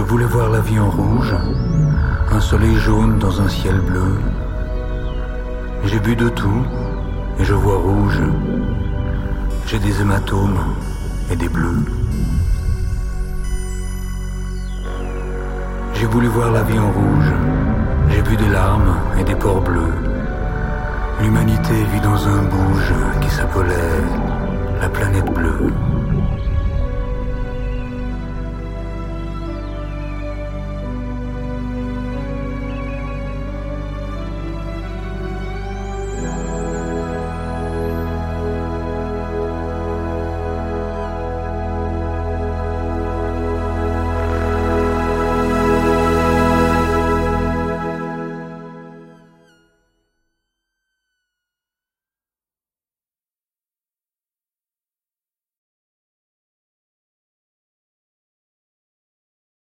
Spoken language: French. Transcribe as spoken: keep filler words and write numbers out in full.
voulais voir la vie en rouge, un soleil jaune dans un ciel bleu. J'ai bu de tout et je vois rouge. J'ai des hématomes et des bleus. J'ai voulu voir la vie en rouge. J'ai bu des larmes et des pores bleus. L'humanité vit dans un bouge qui s'appelait la planète bleue.